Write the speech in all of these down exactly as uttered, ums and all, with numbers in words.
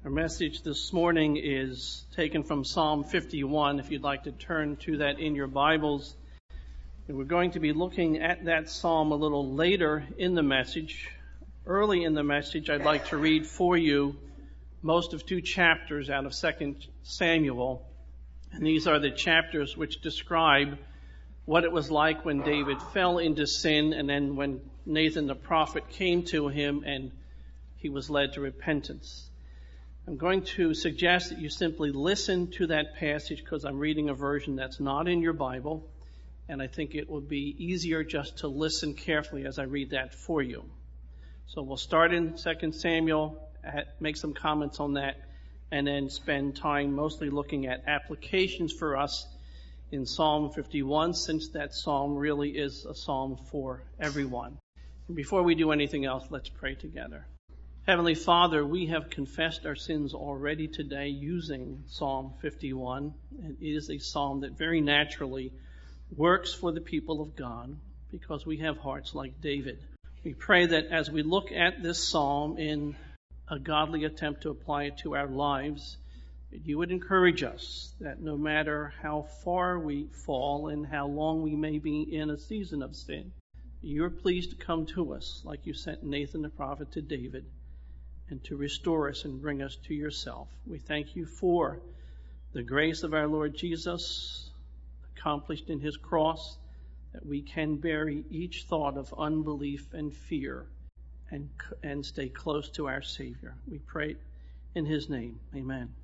Our message this morning is taken from Psalm fifty-one, if you'd like to turn to that in your Bibles. And we're going to be looking at that psalm a little later in the message. Early in the message, I'd like to read for you most of two chapters out of Second Samuel. And these are the chapters which describe what it was like when David fell into sin, and then when Nathan the prophet came to him and he was led to repentance. I'm going to suggest that you simply listen to that passage because I'm reading a version that's not in your Bible, and I think it will be easier just to listen carefully as I read that for you. So we'll start in Second Samuel, make some comments on that, and then spend time mostly looking at applications for us in Psalm fifty-one, since that psalm really is a psalm for everyone. And before we do anything else, let's pray together. Heavenly Father, we have confessed our sins already today using Psalm fifty-one. And it is a psalm that very naturally works for the people of God because we have hearts like David. We pray that as we look at this psalm in a godly attempt to apply it to our lives, that you would encourage us that no matter how far we fall and how long we may be in a season of sin, you're pleased to come to us like you sent Nathan the prophet to David, and to restore us and bring us to yourself. We thank you for the grace of our Lord Jesus accomplished in his cross, that we can bury each thought of unbelief and fear and, and stay close to our Savior. We pray in his name. Amen.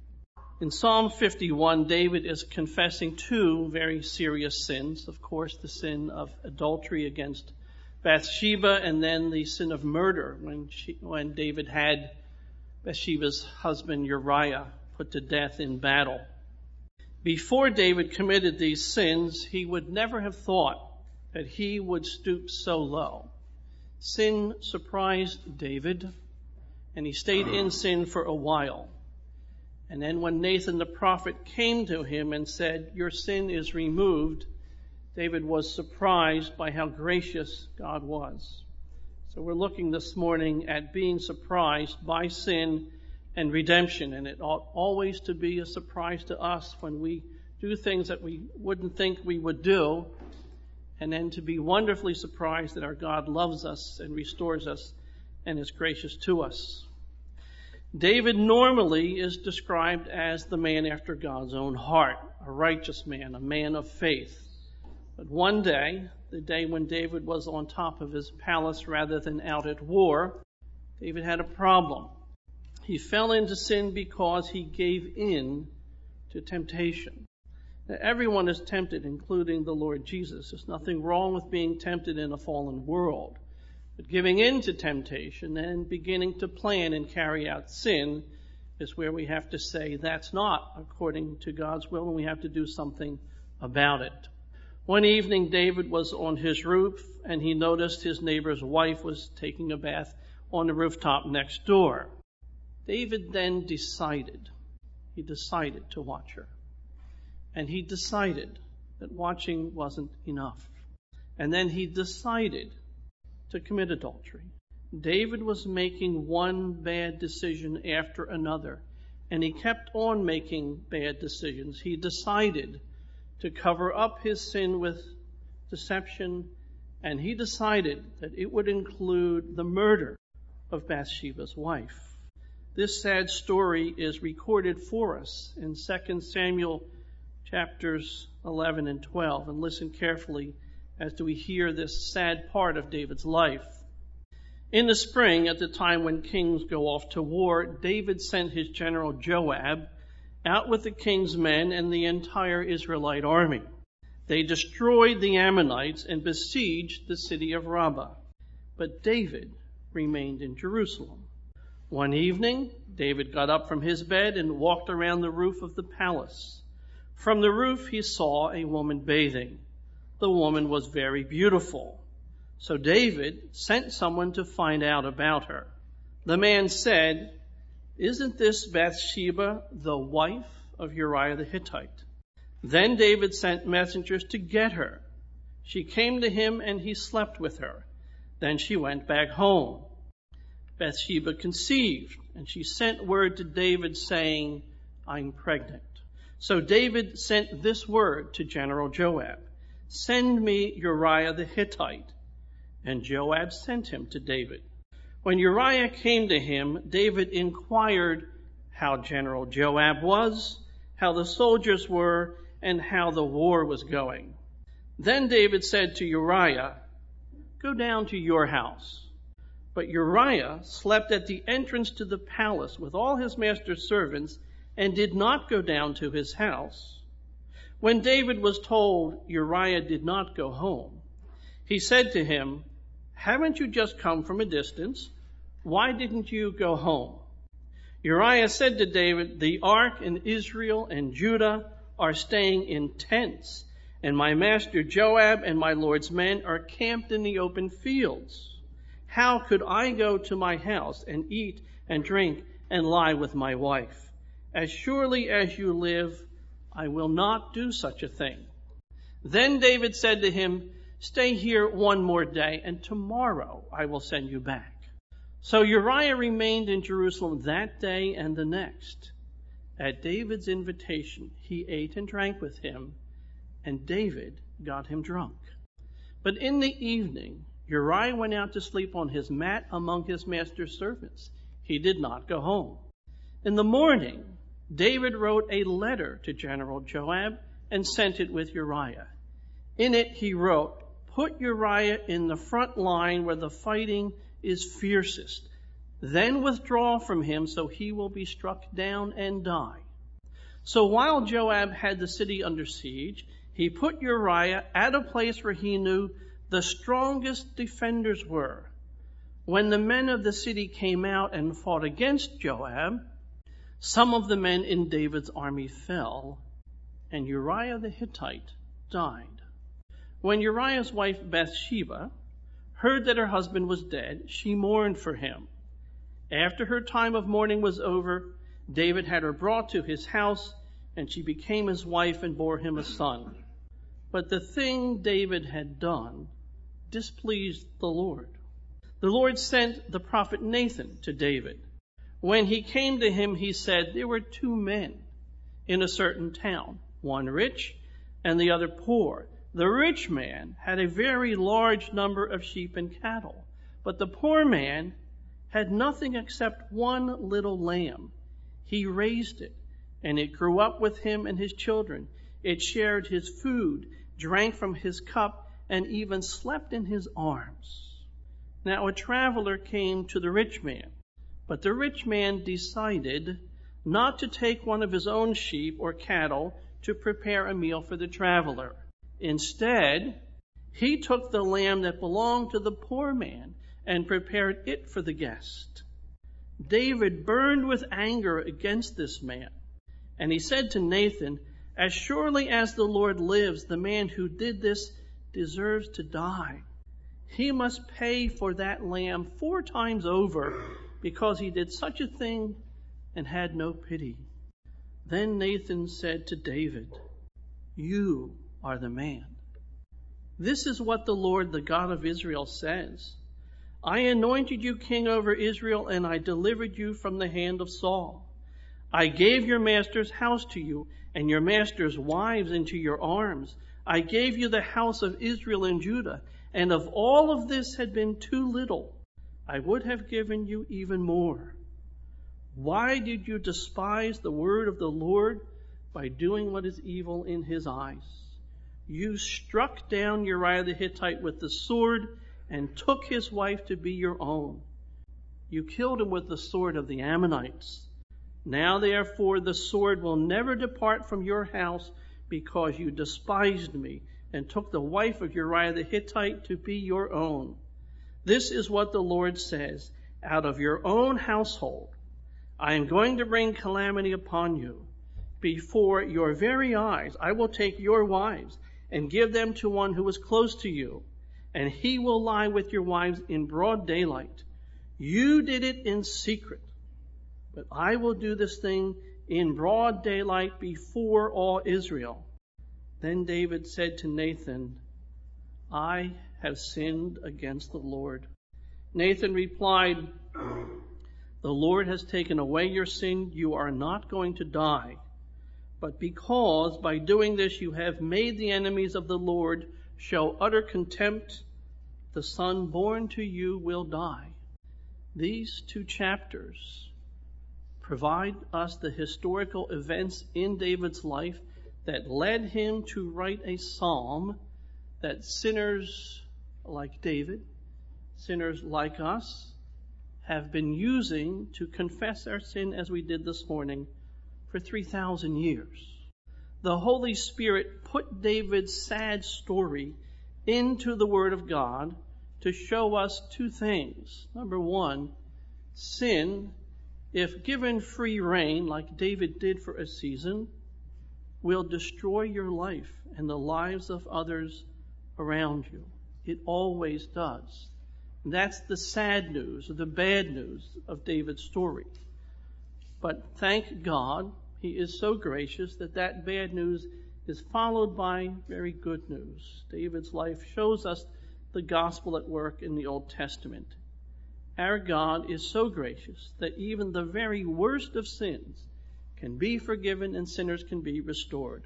In Psalm fifty-one, David is confessing two very serious sins. Of course, the sin of adultery against Bathsheba, and then the sin of murder when she, when David had Bathsheba's husband Uriah put to death in battle. Before David committed these sins, he would never have thought that he would stoop so low. Sin surprised David, and he stayed in sin for a while. And then when Nathan the prophet came to him and said, "Your sin is removed," David was surprised by how gracious God was. So we're looking this morning at being surprised by sin and redemption. And it ought always to be a surprise to us when we do things that we wouldn't think we would do. And then to be wonderfully surprised that our God loves us and restores us and is gracious to us. David normally is described as the man after God's own heart, a righteous man, a man of faith. But one day, the day when David was on top of his palace rather than out at war, David had a problem. He fell into sin because he gave in to temptation. Now, everyone is tempted, including the Lord Jesus. There's nothing wrong with being tempted in a fallen world. But giving in to temptation and beginning to plan and carry out sin is where we have to say that's not according to God's will, and we have to do something about it. One evening, David was on his roof, and he noticed his neighbor's wife was taking a bath on the rooftop next door. David then decided, he decided to watch her. And he decided that watching wasn't enough. And then he decided to commit adultery. David was making one bad decision after another, and he kept on making bad decisions. He decided to cover up his sin with deception, and he decided that it would include the murder of Bathsheba's wife. This sad story is recorded for us in Second Samuel chapters eleven and twelve, and listen carefully as do we hear this sad part of David's life. In the spring, at the time when kings go off to war, David sent his general Joab out with the king's men and the entire Israelite army. They destroyed the Ammonites and besieged the city of Rabbah. But David remained in Jerusalem. One evening, David got up from his bed and walked around the roof of the palace. From the roof, he saw a woman bathing. The woman was very beautiful. So David sent someone to find out about her. The man said, "Isn't this Bathsheba, the wife of Uriah the Hittite?" Then David sent messengers to get her. She came to him and he slept with her. Then she went back home. Bathsheba conceived, and she sent word to David saying, I'm pregnant. So David sent this word to General Joab, send me Uriah the Hittite. And Joab sent him to David. When Uriah came to him, David inquired how General Joab was, how the soldiers were, and how the war was going. Then David said to Uriah, go down to your house. But Uriah slept at the entrance to the palace with all his master's servants and did not go down to his house. When David was told Uriah did not go home, he said to him, haven't you just come from a distance? Why didn't you go home? Uriah said to David, the ark and Israel and Judah are staying in tents, and my master Joab and my Lord's men are camped in the open fields. How could I go to my house and eat and drink and lie with my wife? As surely as you live, I will not do such a thing. Then David said to him, stay here one more day, and tomorrow I will send you back. So Uriah remained in Jerusalem that day and the next. At David's invitation, he ate and drank with him, and David got him drunk. But in the evening, Uriah went out to sleep on his mat among his master's servants. He did not go home. In the morning, David wrote a letter to General Joab and sent it with Uriah. In it he wrote, put Uriah in the front line where the fighting is fiercest. Then withdraw from him so he will be struck down and die. So while Joab had the city under siege, he put Uriah at a place where he knew the strongest defenders were. When the men of the city came out and fought against Joab, some of the men in David's army fell, and Uriah the Hittite died. When Uriah's wife Bathsheba heard that her husband was dead, she mourned for him. After her time of mourning was over, David had her brought to his house, and she became his wife and bore him a son. But the thing David had done displeased the Lord. The Lord sent the prophet Nathan to David. When he came to him, he said, there were two men in a certain town, one rich and the other poor. The rich man had a very large number of sheep and cattle, but the poor man had nothing except one little lamb. He raised it, and it grew up with him and his children. It shared his food, drank from his cup, and even slept in his arms. Now a traveler came to the rich man, but the rich man decided not to take one of his own sheep or cattle to prepare a meal for the traveler. Instead, he took the lamb that belonged to the poor man and prepared it for the guest. David burned with anger against this man, and he said to Nathan, as surely as the Lord lives, the man who did this deserves to die. He must pay for that lamb four times over because he did such a thing and had no pity. Then Nathan said to David, you are the man. This is what the Lord, the God of Israel, says. I anointed you king over Israel, and I delivered you from the hand of Saul. I gave your master's house to you, and your master's wives into your arms. I gave you the house of Israel and Judah, and if all of this had been too little, I would have given you even more. Why did you despise the word of the Lord by doing what is evil in his eyes? You struck down Uriah the Hittite with the sword and took his wife to be your own. You killed him with the sword of the Ammonites. Now therefore the sword will never depart from your house because you despised me and took the wife of Uriah the Hittite to be your own. This is what the Lord says, out of your own household I am going to bring calamity upon you. Before your very eyes I will take your wives and give them to one who is close to you, and he will lie with your wives in broad daylight. You did it in secret, but I will do this thing in broad daylight before all Israel. Then David said to Nathan, I have sinned against the Lord. Nathan replied, The Lord has taken away your sin. You are not going to die. But because by doing this you have made the enemies of the Lord show utter contempt, the son born to you will die. These two chapters provide us the historical events in David's life that led him to write a psalm that sinners like David, sinners like us, have been using to confess our sin, as we did this morning, for three thousand years. The Holy Spirit put David's sad story into the Word of God to show us two things. Number one, sin, if given free rein, like David did for a season, will destroy your life and the lives of others around you. It always does. That's the sad news, or the bad news of David's story. But thank God, He is so gracious that that bad news is followed by very good news. David's life shows us the gospel at work in the Old Testament. Our God is so gracious that even the very worst of sins can be forgiven and sinners can be restored.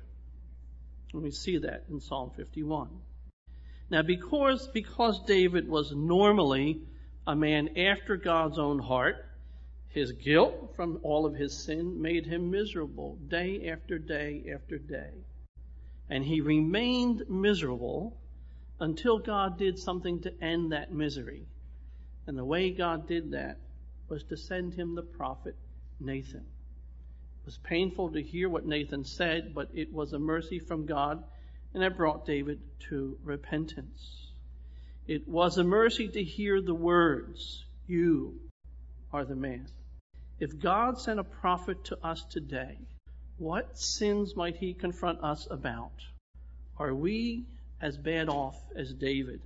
And we see that in Psalm fifty-one. Now, because, because David was normally a man after God's own heart, his guilt from all of his sin made him miserable day after day after day. And he remained miserable until God did something to end that misery. And the way God did that was to send him the prophet Nathan. It was painful to hear what Nathan said, but it was a mercy from God, and it brought David to repentance. It was a mercy to hear the words, "You are the man." If God sent a prophet to us today, what sins might he confront us about? Are we as bad off as David?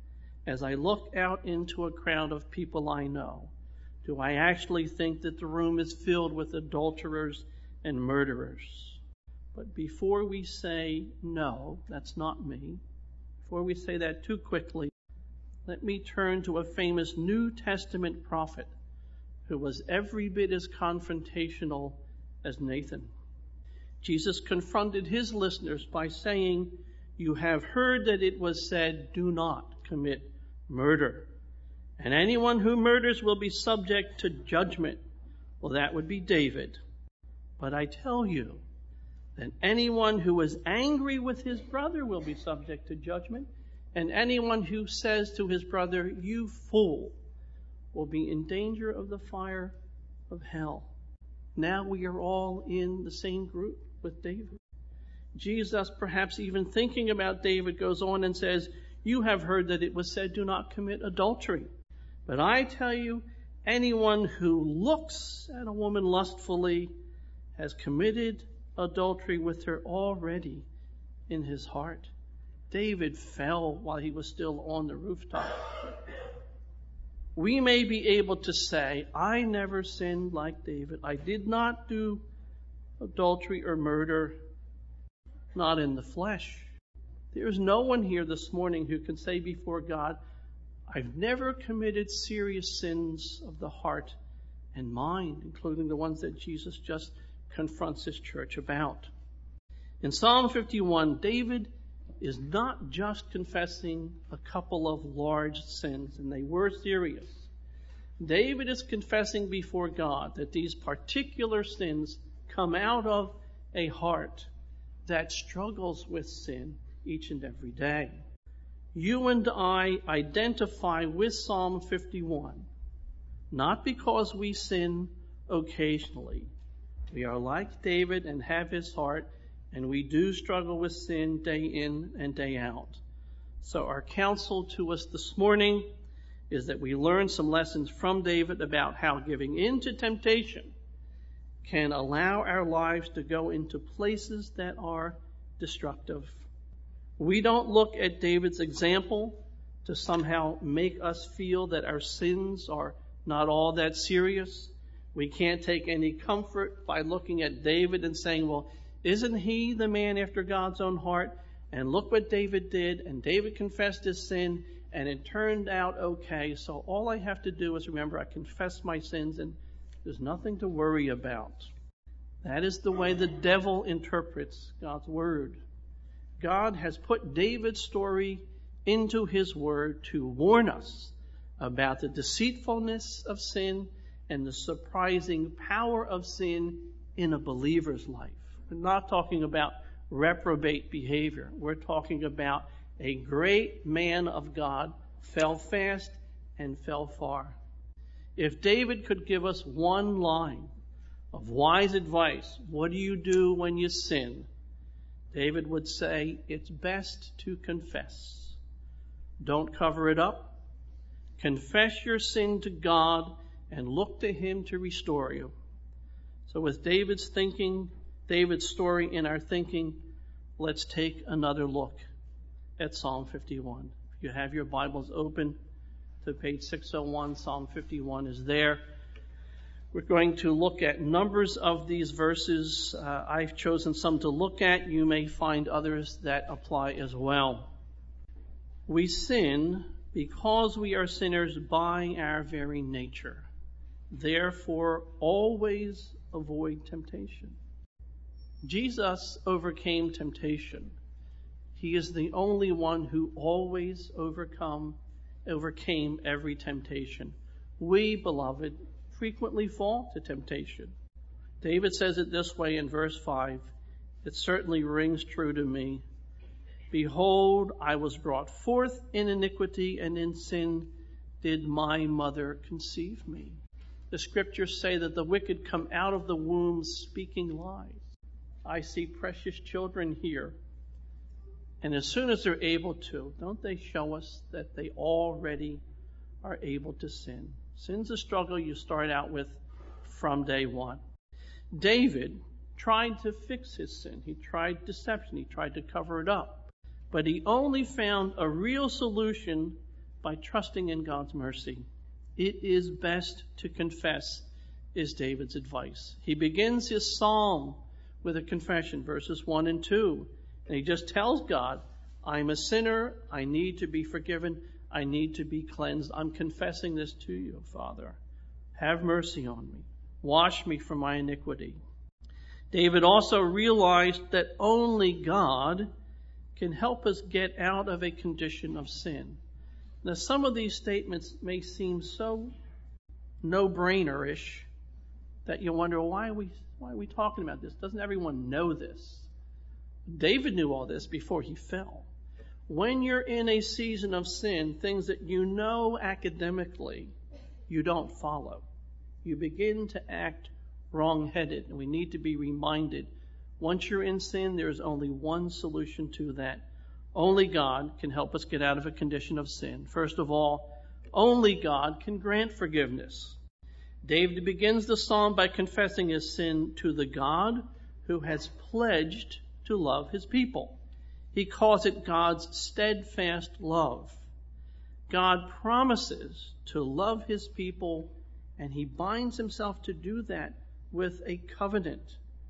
As I look out into a crowd of people I know, do I actually think that the room is filled with adulterers and murderers? But before we say, no, that's not me, before we say that too quickly, let me turn to a famous New Testament prophet who was every bit as confrontational as Nathan. Jesus confronted his listeners by saying, "You have heard that it was said, 'Do not commit murder.' And anyone who murders will be subject to judgment." Well, that would be David. But I tell you that anyone who is angry with his brother will be subject to judgment. And anyone who says to his brother, "You fool," will be in danger of the fire of hell. Now we are all in the same group with David. Jesus, perhaps even thinking about David, goes on and says, "You have heard that it was said, 'Do not commit adultery.' But I tell you, anyone who looks at a woman lustfully has committed adultery with her already in his heart." David fell while he was still on the rooftop. We may be able to say, "I never sinned like David. I did not do adultery or murder, not in the flesh." There is no one here this morning who can say before God, "I've never committed serious sins of the heart and mind," including the ones that Jesus just confronts his church about. In Psalm fifty-one, David is not just confessing a couple of large sins, and they were serious. David is confessing before God that these particular sins come out of a heart that struggles with sin each and every day. You and I identify with Psalm fifty-one, not because we sin occasionally. We are like David and have his heart, and we do struggle with sin day in and day out. So our counsel to us this morning is that we learn some lessons from David about how giving in to temptation can allow our lives to go into places that are destructive. We don't look at David's example to somehow make us feel that our sins are not all that serious. We can't take any comfort by looking at David and saying, "Well, isn't he the man after God's own heart? And look what David did, and David confessed his sin, and it turned out okay. So all I have to do is remember I confess my sins, and There's nothing to worry about. That is the way the devil interprets God's word. God has put David's story into his word to warn us about the deceitfulness of sin and the surprising power of sin in a believer's life. We're not talking about reprobate behavior. We're talking about a great man of God fell fast and fell far. If David could give us one line of wise advice, what do you do when you sin? David would say, it's best to confess. Don't cover it up. Confess your sin to God and look to him to restore you. So with David's thinking, David's story in our thinking, let's take another look at Psalm fifty-one. If you have your Bibles open to page six oh one, Psalm fifty-one is there. We're going to look at numbers of these verses. Uh, I've chosen some to look at. You may find others that apply as well. We sin because we are sinners by our very nature. Therefore, always avoid temptation. Jesus overcame temptation. He is the only one who always overcome, overcame every temptation. We, beloved, frequently fall to temptation. David says it this way in verse five. It certainly rings true to me. Behold, I was brought forth in iniquity, and in sin did my mother conceive me. The scriptures say that the wicked come out of the womb speaking lies. I see precious children here. And as soon as they're able to, don't they show us that they already are able to sin? Sin's a struggle you start out with from day one. David tried to fix his sin. He tried deception. He tried to cover it up. But he only found a real solution by trusting in God's mercy. It is best to confess, is David's advice. He begins his psalm with a confession, verses one and two. And he just tells God, I'm a sinner. I need to be forgiven. I need to be cleansed. I'm confessing this to you, Father. Have mercy on me. Wash me from my iniquity. David also realized that only God can help us get out of a condition of sin. Now, some of these statements may seem so no-brainer-ish that you wonder, why are we, why are we talking about this? Doesn't everyone know this? David knew all this before he fell. When you're in a season of sin, things that you know academically, you don't follow. You begin to act wrong-headed, and we need to be reminded, once you're in sin, there's only one solution to that. Only God can help us get out of a condition of sin. First of all, only God can grant forgiveness. David begins the psalm by confessing his sin to the God who has pledged to love his people. He calls it God's steadfast love. God promises to love his people, and he binds himself to do that with a covenant.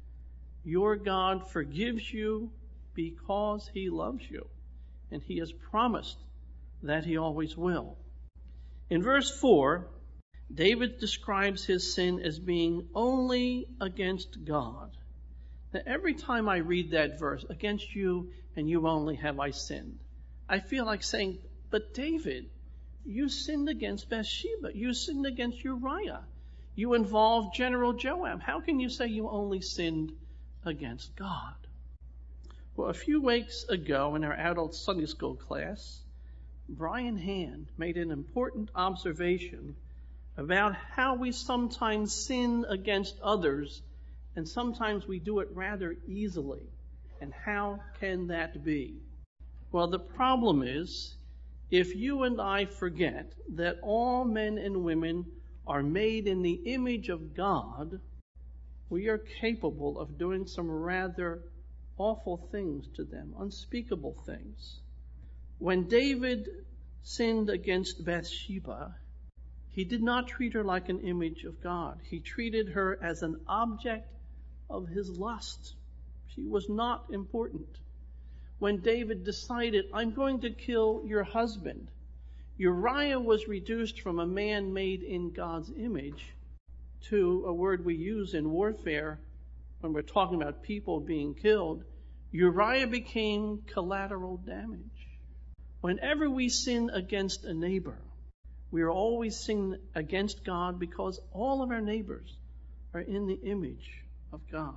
Your God forgives you because he loves you, and he has promised that he always will. In verse four, David describes his sin as being only against God. Now, every time I read that verse, against you and you only have I sinned, I feel like saying, but David, you sinned against Bathsheba. You sinned against Uriah. You involved General Joab. How can you say you only sinned against God? Well, a few weeks ago in our adult Sunday school class, Brian Hand made an important observation about how we sometimes sin against others, and sometimes we do it rather easily. And how can that be? Well, the problem is, if you and I forget that all men and women are made in the image of God, we are capable of doing some rather awful things to them, unspeakable things. When David sinned against Bathsheba, he did not treat her like an image of God. He treated her as an object of his lust. She was not important. When David decided, I'm going to kill your husband, Uriah was reduced from a man made in God's image to a word we use in warfare when we're talking about people being killed. Uriah became collateral damage. Whenever we sin against a neighbor, we are always sinning against God because all of our neighbors are in the image of God.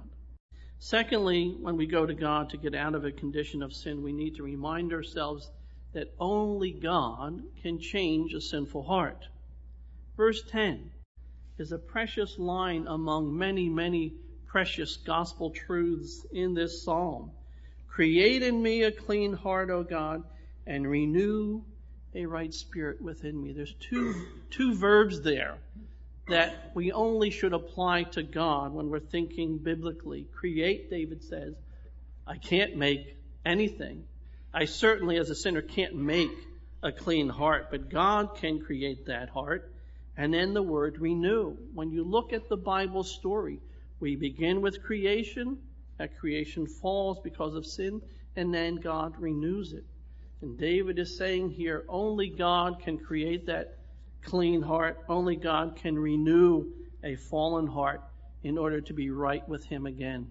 Secondly, when we go to God to get out of a condition of sin, we need to remind ourselves that only God can change a sinful heart. Verse ten is a precious line among many, many precious gospel truths in this psalm. Create in me a clean heart, O God, and renew a right spirit within me. There's two, two verbs there that we only should apply to God when we're thinking biblically. Create, David says, I can't make anything. I certainly, as a sinner, can't make a clean heart, but God can create that heart. And then the word renew. When you look at the Bible story, we begin with creation. That creation falls because of sin, and then God renews it. And David is saying here, only God can create that clean heart. Only God can renew a fallen heart in order to be right with Him again.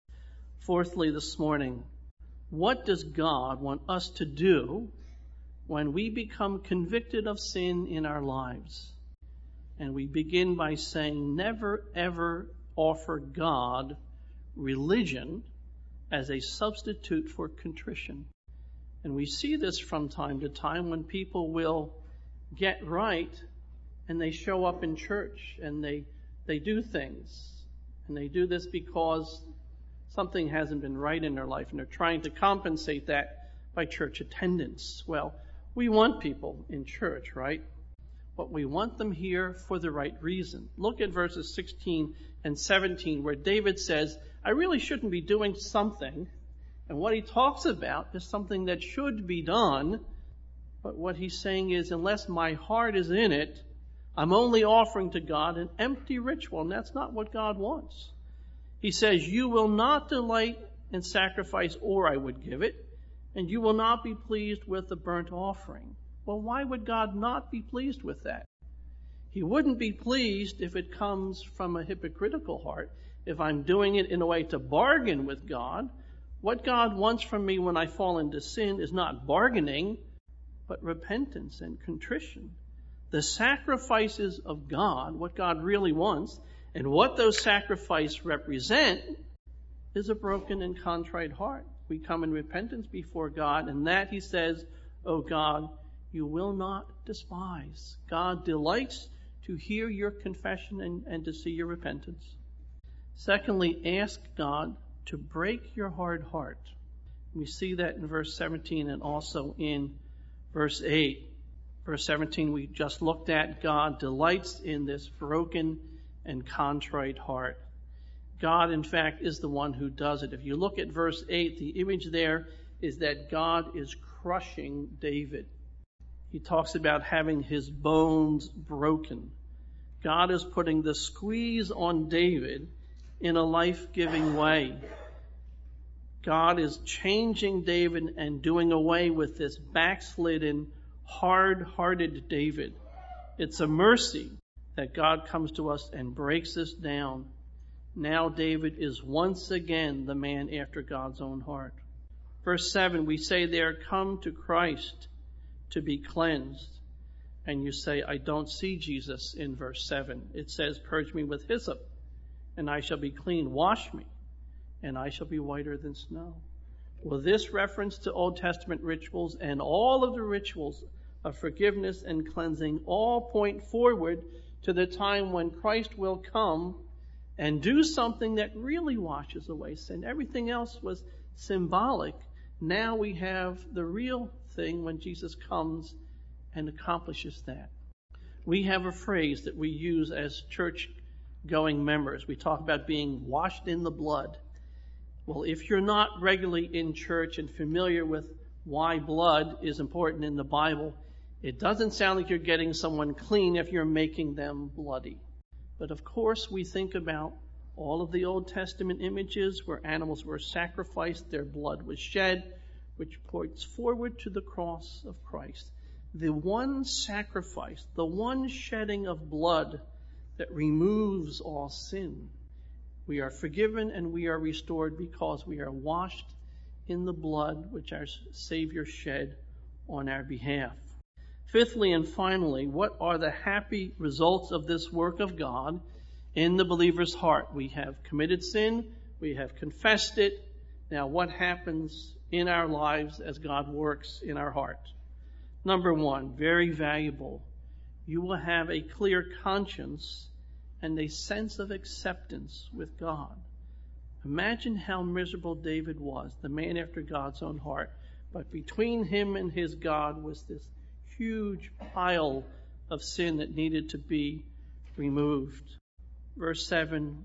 Fourthly, this morning, what does God want us to do when we become convicted of sin in our lives? And we begin by saying, never ever offer God religion as a substitute for contrition. And we see this from time to time when people will get right and they show up in church and they, they do things. And they do this because something hasn't been right in their life and they're trying to compensate that by church attendance. Well, we want people in church, right? But we want them here for the right reason. Look at verses sixteen and seventeen where David says, I really shouldn't be doing something. And what he talks about is something that should be done. But what he's saying is, unless my heart is in it, I'm only offering to God an empty ritual. And that's not what God wants. He says, you will not delight in sacrifice, or I would give it. And you will not be pleased with the burnt offering. Well, why would God not be pleased with that? He wouldn't be pleased if it comes from a hypocritical heart, if I'm doing it in a way to bargain with God. What God wants from me when I fall into sin is not bargaining, but repentance and contrition. The sacrifices of God, what God really wants, and what those sacrifices represent, is a broken and contrite heart. We come in repentance before God, and that, he says, oh God, you will not despise. God delights to hear your confession and, and to see your repentance. Secondly, ask God to break your hard heart. We see that in verse seventeen and also in verse eight. Verse seventeen we just looked at. God delights in this broken and contrite heart. God, in fact, is the one who does it. If you look at verse eight, the image there is that God is crushing David. He talks about having his bones broken. God is putting the squeeze on David in a life-giving way. God is changing David and doing away with this backslidden, hard-hearted David. It's a mercy that God comes to us and breaks us down. Now David is once again the man after God's own heart. Verse seven, we say there, come to Christ to be cleansed. And you say, I don't see Jesus in verse seven. It says, purge me with hyssop, and I shall be clean. Wash me, and I shall be whiter than snow. Well, this reference to Old Testament rituals and all of the rituals of forgiveness and cleansing all point forward to the time when Christ will come and do something that really washes away sin. Everything else was symbolic. Now we have the real thing when Jesus comes and accomplishes that. We have a phrase that we use as church-going members. We talk about being washed in the blood. Well, if you're not regularly in church and familiar with why blood is important in the Bible, it doesn't sound like you're getting someone clean if you're making them bloody. But of course, we think about all of the Old Testament images where animals were sacrificed, their blood was shed, which points forward to the cross of Christ. The one sacrifice, the one shedding of blood that removes all sin. We are forgiven and we are restored because we are washed in the blood which our Savior shed on our behalf. Fifthly and finally, what are the happy results of this work of God in the believer's heart? We have committed sin. We have confessed it. Now, what happens in our lives as God works in our heart? Number one, very valuable. You will have a clear conscience and a sense of acceptance with God. Imagine how miserable David was, the man after God's own heart. But between him and his God was this huge pile of sin that needed to be removed. Verse seven,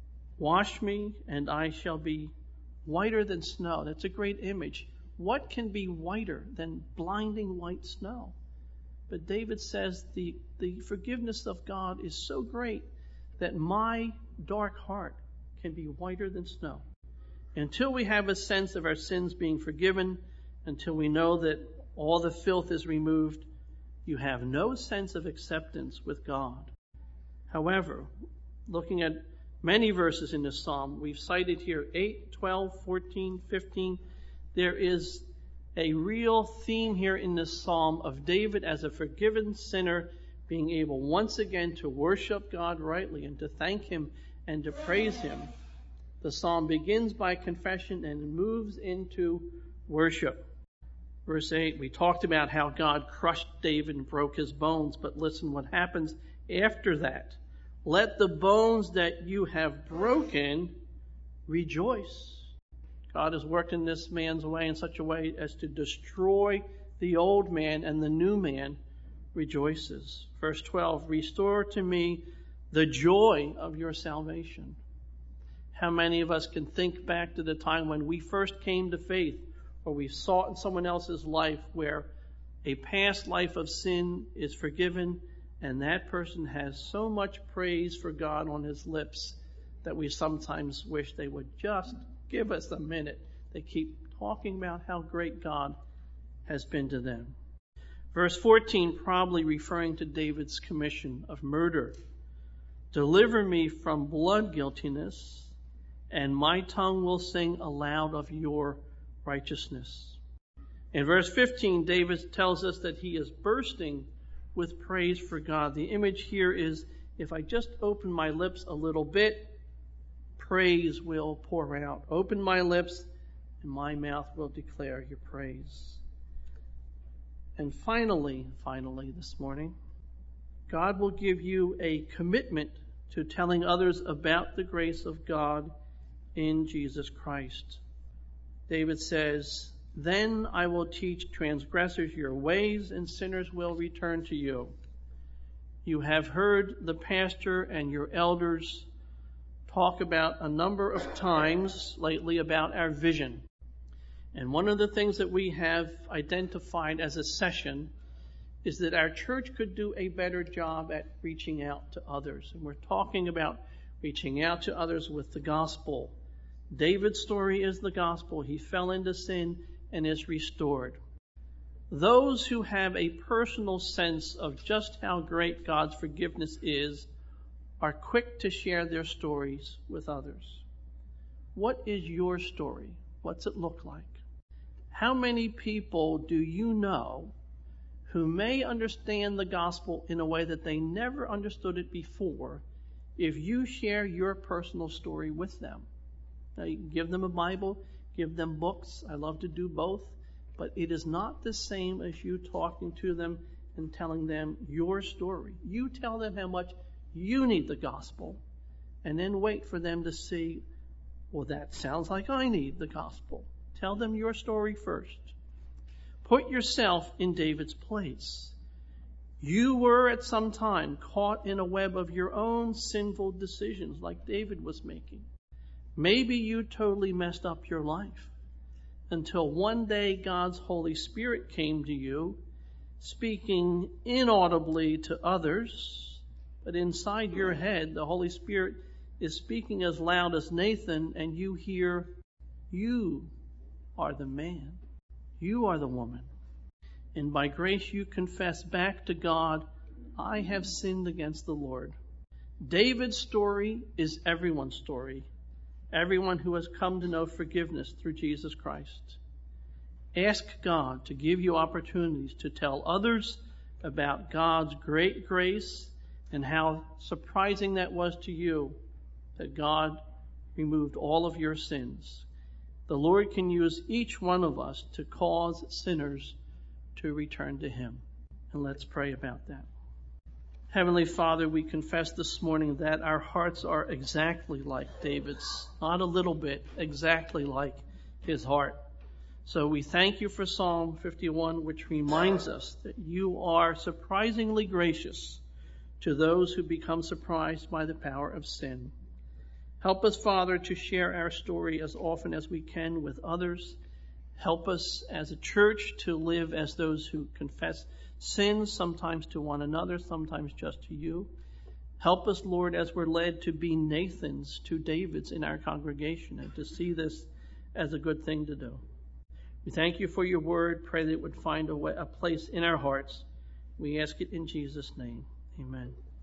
wash me and I shall be whiter than snow. That's a great image. What can be whiter than blinding white snow? But David says the, the forgiveness of God is so great that my dark heart can be whiter than snow. Until we have a sense of our sins being forgiven, until we know that all the filth is removed, you have no sense of acceptance with God. However, looking at many verses in this psalm, we've cited here eight, twelve, fourteen, fifteen. There is a real theme here in this psalm of David as a forgiven sinner being able once again to worship God rightly and to thank Him and to praise Him. The psalm begins by confession and moves into worship. Verse eight, we talked about how God crushed David and broke his bones, but listen what happens after that. Let the bones that you have broken rejoice. God has worked in this man's way in such a way as to destroy the old man, and the new man rejoices. Verse twelve, restore to me the joy of your salvation. How many of us can think back to the time when we first came to faith, or we saw it in someone else's life where a past life of sin is forgiven, and that person has so much praise for God on his lips that we sometimes wish they would just give us a minute. They keep talking about how great God has been to them. Verse fourteen, probably referring to David's commission of murder. Deliver me from blood guiltiness, and my tongue will sing aloud of your righteousness. In verse fifteen, David tells us that he is bursting with praise for God. The image here is, if I just open my lips a little bit, praise will pour out. Open my lips, and my mouth will declare your praise. And finally, finally this morning, God will give you a commitment to telling others about the grace of God in Jesus Christ. David says, then I will teach transgressors your ways, and sinners will return to you. You have heard the pastor and your elders talk about a number of times lately about our vision. And one of the things that we have identified as a session is that our church could do a better job at reaching out to others. And we're talking about reaching out to others with the gospel. David's story is the gospel. He fell into sin and is restored. Those who have a personal sense of just how great God's forgiveness is are quick to share their stories with others. What is your story? What's it look like? How many people do you know who may understand the gospel in a way that they never understood it before if you share your personal story with them? Now, you can give them a Bible, give them books. I love to do both. But it is not the same as you talking to them and telling them your story. You tell them how much you need the gospel, and then wait for them to see, well, that sounds like I need the gospel. Tell them your story first. Put yourself in David's place. You were at some time caught in a web of your own sinful decisions like David was making. Maybe you totally messed up your life until one day God's Holy Spirit came to you, speaking inaudibly to others, but inside your head, the Holy Spirit is speaking as loud as Nathan, and you hear, you are the man. You are the woman. And by grace you confess back to God, I have sinned against the Lord. David's story is everyone's story. Everyone who has come to know forgiveness through Jesus Christ. Ask God to give you opportunities to tell others about God's great grace and how surprising that was to you that God removed all of your sins. The Lord can use each one of us to cause sinners to return to Him. And let's pray about that. Heavenly Father, we confess this morning that our hearts are exactly like David's, not a little bit, exactly like his heart. So we thank you for Psalm fifty-one, which reminds us that you are surprisingly gracious to those who become surprised by the power of sin. Help us, Father, to share our story as often as we can with others. Help us as a church to live as those who confess sins, sometimes to one another, sometimes just to you. Help us, Lord, as we're led to be Nathans to Davids in our congregation and to see this as a good thing to do. We thank you for your word. Pray that it would find a, way, a place in our hearts. We ask it in Jesus' name. Amen.